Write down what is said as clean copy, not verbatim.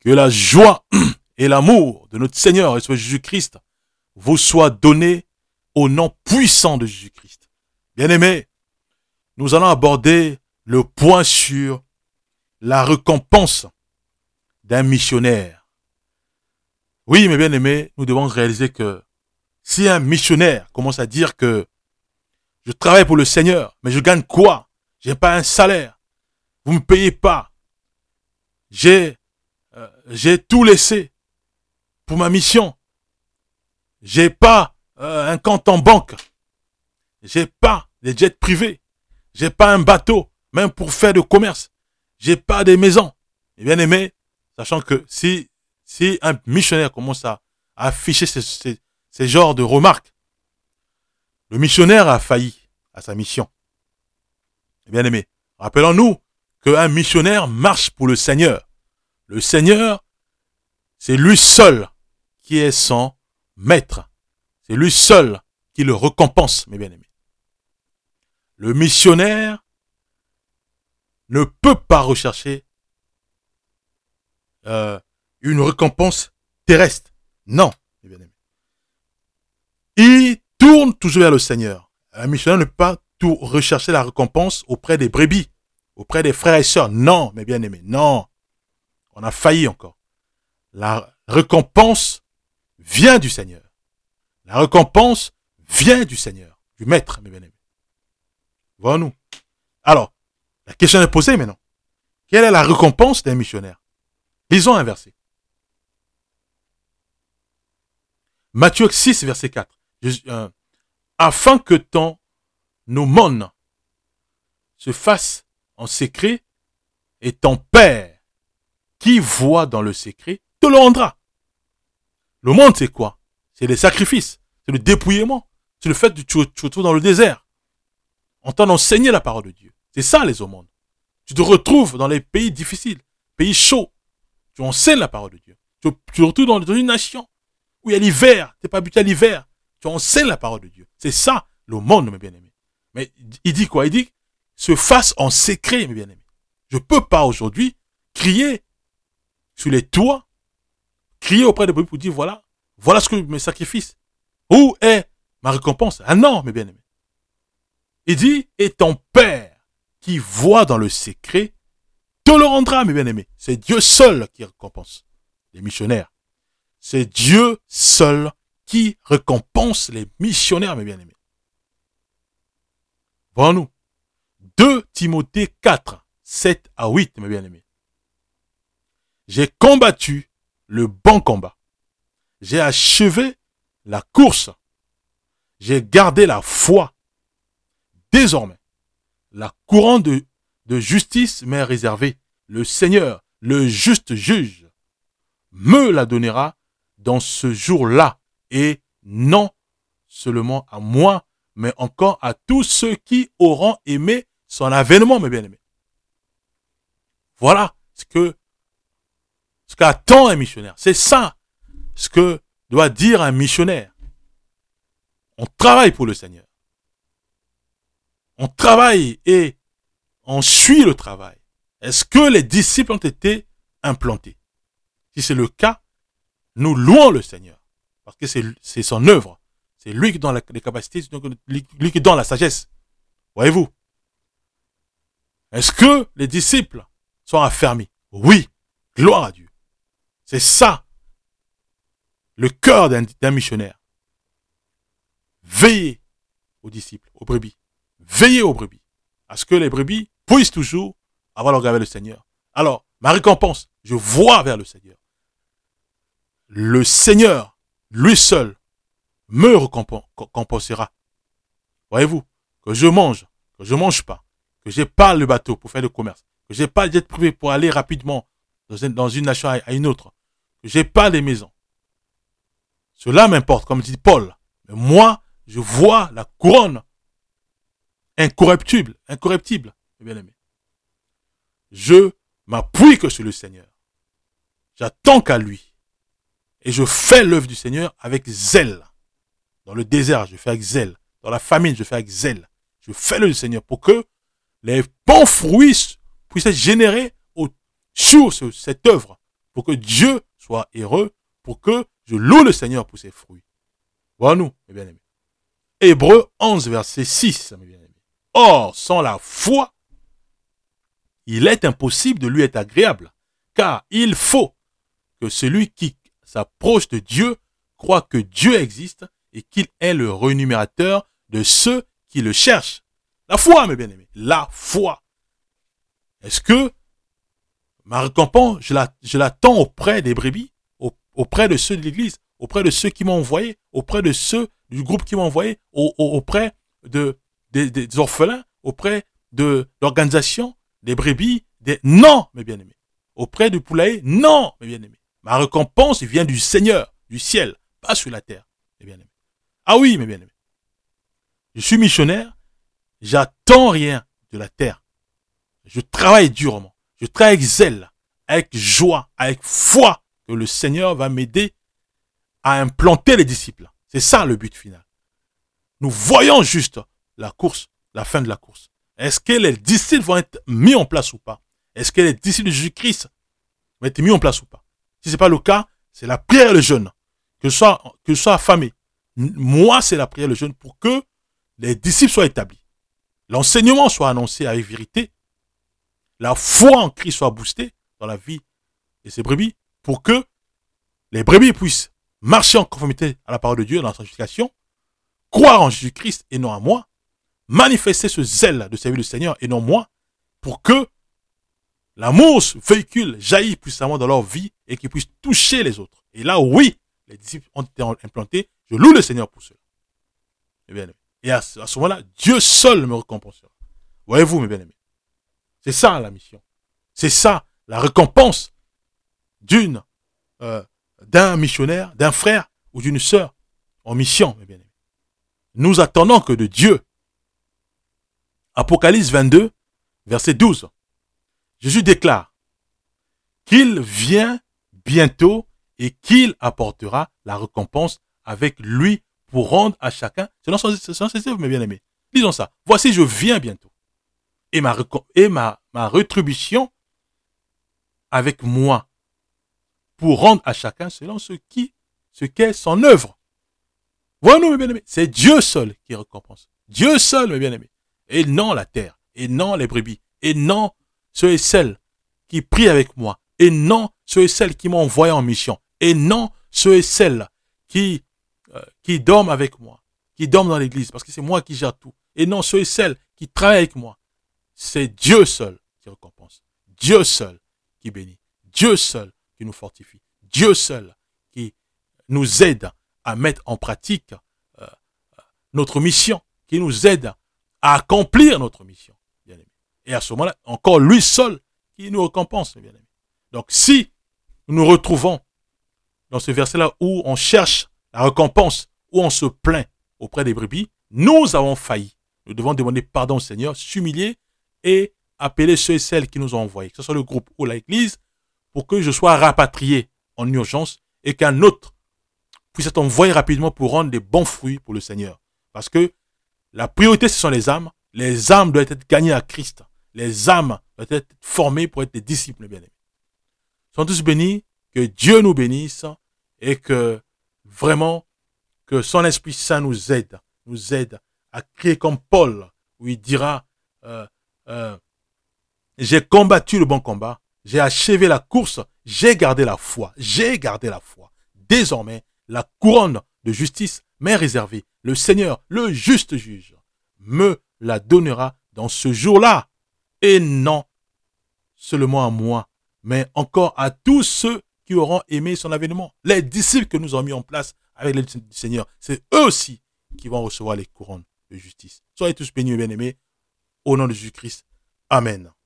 Que la joie et l'amour de notre Seigneur et de Jésus-Christ vous soient donnés au nom puissant de Jésus-Christ. Bien-aimés, nous allons aborder le point sur la récompense d'un missionnaire. Oui, mes bien-aimés, nous devons réaliser que si un missionnaire commence à dire que je travaille pour le Seigneur, mais je gagne quoi? J'ai pas un salaire. Vous me payez pas. J'ai tout laissé pour ma mission. J'ai pas un compte en banque. J'ai pas des jets privés. J'ai pas un bateau, même pour faire de commerce. J'ai pas des maisons. Et bien aimé, sachant que si un missionnaire commence à afficher ces genres de remarques, le missionnaire a failli à sa mission. Et bien aimé, rappelons-nous qu'un missionnaire marche pour le Seigneur. Le Seigneur, c'est lui seul qui est son maître. C'est lui seul qui le récompense, mes bien-aimés. Le missionnaire ne peut pas rechercher une récompense terrestre. Non, mes bien-aimés. Il tourne toujours vers le Seigneur. Un missionnaire ne peut pas tout rechercher la récompense auprès des brebis, auprès des frères et sœurs. Non, mes bien-aimés, non. On a failli encore. La récompense vient du Seigneur. La récompense vient du Seigneur, du Maître, mes bien-aimés. Voyons-nous. Alors, la question est posée maintenant. Quelle est la récompense d'un missionnaire? Lisons un verset. Matthieu 6, verset 4. Afin que ton aumône se fasse en secret et ton Père qui voit dans le secret te le rendra. L'aumône, c'est quoi? C'est les sacrifices, c'est le dépouillement, c'est le fait que tu te retrouves dans le désert, en train d'enseigner la parole de Dieu. C'est ça les aumônes. Tu te retrouves dans les pays difficiles, pays chauds, tu enseignes la parole de Dieu. Tu te retrouves dans une nation où il y a l'hiver, tu n'es pas habitué à l'hiver, tu enseignes la parole de Dieu. C'est ça l'aumône, mes bien-aimés. Mais il dit quoi? Il dit se fasse en secret, mes bien-aimés. Je ne peux pas aujourd'hui crier sur les toits, crier auprès des brebis pour dire voilà ce que mes sacrifices. Où est ma récompense? Ah non, mes bien-aimés. Il dit, et ton Père qui voit dans le secret te le rendra, mes bien-aimés. C'est Dieu seul qui récompense les missionnaires. C'est Dieu seul qui récompense les missionnaires, mes bien-aimés. Voyons-nous. 2 Timothée 4, 7 à 8, mes bien-aimés. J'ai combattu le bon combat. J'ai achevé la course. J'ai gardé la foi. Désormais, la couronne de justice m'est réservée. Le Seigneur, le juste juge, me la donnera dans ce jour-là. Et non seulement à moi, mais encore à tous ceux qui auront aimé son avènement, mes bien-aimés. Voilà ce qu'attend un missionnaire. C'est ça ce que doit dire un missionnaire. On travaille pour le Seigneur. On travaille et on suit le travail. Est-ce que les disciples ont été implantés? Si c'est le cas, nous louons le Seigneur. Parce que c'est son œuvre. C'est lui qui donne les capacités, lui qui donne la sagesse. Voyez-vous? Est-ce que les disciples sont affermis? Oui. Gloire à Dieu. C'est ça, le cœur d'un missionnaire. Veillez aux disciples, aux brebis. Veillez aux brebis. À ce que les brebis puissent toujours avoir leur regard vers le Seigneur. Alors, ma récompense, je vois vers le Seigneur. Le Seigneur, lui seul, me récompensera. Voyez-vous, que je mange pas, que j'ai pas le bateau pour faire le commerce, que j'ai pas le jet privé pour aller rapidement dans une nation à une autre, que j'ai pas les maisons. Cela m'importe, comme dit Paul. Mais moi, je vois la couronne incorruptible, bien aimé. Je m'appuie que sur le Seigneur. J'attends qu'à lui. Et je fais l'œuvre du Seigneur avec zèle. Dans le désert, je fais avec zèle. Dans la famine, je fais avec zèle. Je fais l'œuvre du Seigneur pour que les bons fruits puissent être générés sur cette œuvre pour que Dieu soit heureux, pour que je loue le Seigneur pour ses fruits. Voilà nous, mes bien-aimés. Hébreux 11, verset 6, mes bien-aimés. Or, sans la foi, il est impossible de lui être agréable, car il faut que celui qui s'approche de Dieu croit que Dieu existe et qu'il est le rémunérateur de ceux qui le cherchent. La foi, mes bien-aimés, la foi. Est-ce que ma récompense, je l'attends auprès des brebis, auprès de ceux de l'église, auprès de ceux qui m'ont envoyé, auprès de ceux du groupe qui m'ont envoyé, auprès des orphelins, auprès de l'organisation, des brebis, Non, mes bien-aimés. Auprès du poulailler, non, mes bien-aimés. Ma récompense vient du Seigneur, du ciel, pas sur la terre, mes bien-aimés. Ah oui, mes bien-aimés. Je suis missionnaire, j'attends rien de la terre. Je travaille durement, je travaille avec zèle, avec joie, avec foi, que le Seigneur va m'aider à implanter les disciples. C'est ça le but final. Nous voyons juste la course, la fin de la course. Est-ce que les disciples vont être mis en place ou pas? Est-ce que les disciples de Jésus-Christ vont être mis en place ou pas? Si ce n'est pas le cas, c'est la prière et le jeûne. Que ce soit affamé. Moi, c'est la prière et le jeûne pour que les disciples soient établis. L'enseignement soit annoncé avec vérité. La foi en Christ soit boostée dans la vie de ces brebis pour que les brebis puissent marcher en conformité à la parole de Dieu dans la sanctification, croire en Jésus-Christ et non à moi, manifester ce zèle de servir le Seigneur et non moi, pour que l'amour véhicule, jaillit puissamment dans leur vie et qu'ils puissent toucher les autres. Et là, oui, les disciples ont été implantés. Je loue le Seigneur pour cela. Et à ce moment-là, Dieu seul me récompensera. Voyez-vous, mes bien-aimés. C'est ça la mission. C'est ça la récompense d'un missionnaire, d'un frère ou d'une sœur en mission, mes bien-aimés. Nous attendons que de Dieu. Apocalypse 22, verset 12. Jésus déclare qu'il vient bientôt et qu'il apportera la récompense avec lui pour rendre à chacun selon ses œuvres, mes bien-aimés. Lisons ça. Voici, je viens bientôt. Et ma rétribution avec moi pour rendre à chacun selon ce qu'est son œuvre. Voyons-nous, mes bien-aimés. C'est Dieu seul qui récompense. Dieu seul, mes bien-aimés. Et non la terre. Et non les brebis. Et non ceux et celles qui prient avec moi. Et non ceux et celles qui m'ont envoyé en mission. Et non ceux et celles qui dorment avec moi. Qui dorment dans l'église. Parce que c'est moi qui gère tout. Et non ceux et celles qui travaillent avec moi. C'est Dieu seul qui récompense. Dieu seul qui bénit. Dieu seul qui nous fortifie. Dieu seul qui nous aide à mettre en pratique notre mission. Qui nous aide à accomplir notre mission. Bien aimé. Et à ce moment-là, encore lui seul qui nous récompense. Bien aimé. Donc si nous nous retrouvons dans ce verset-là où on cherche la récompense, où on se plaint auprès des brebis, nous avons failli. Nous devons demander pardon au Seigneur, s'humilier et appeler ceux et celles qui nous ont envoyés, que ce soit le groupe ou l'église, pour que je sois rapatrié en urgence et qu'un autre puisse être envoyé rapidement pour rendre des bons fruits pour le Seigneur. Parce que la priorité, ce sont les âmes. Les âmes doivent être gagnées à Christ. Les âmes doivent être formées pour être des disciples bien-aimés. Soyons tous bénis, que Dieu nous bénisse et que vraiment, que son Esprit Saint nous aide à crier comme Paul, où il dira j'ai combattu le bon combat, j'ai achevé la course, j'ai gardé la foi. Désormais, la couronne de justice m'est réservée. Le Seigneur, le juste juge, me la donnera dans ce jour-là. Et non seulement à moi, mais encore à tous ceux qui auront aimé son avènement. Les disciples que nous avons mis en place avec l'aide du Seigneur, c'est eux aussi qui vont recevoir les couronnes de justice. Soyez tous bénis et bien-aimés. Au nom de Jésus-Christ. Amen.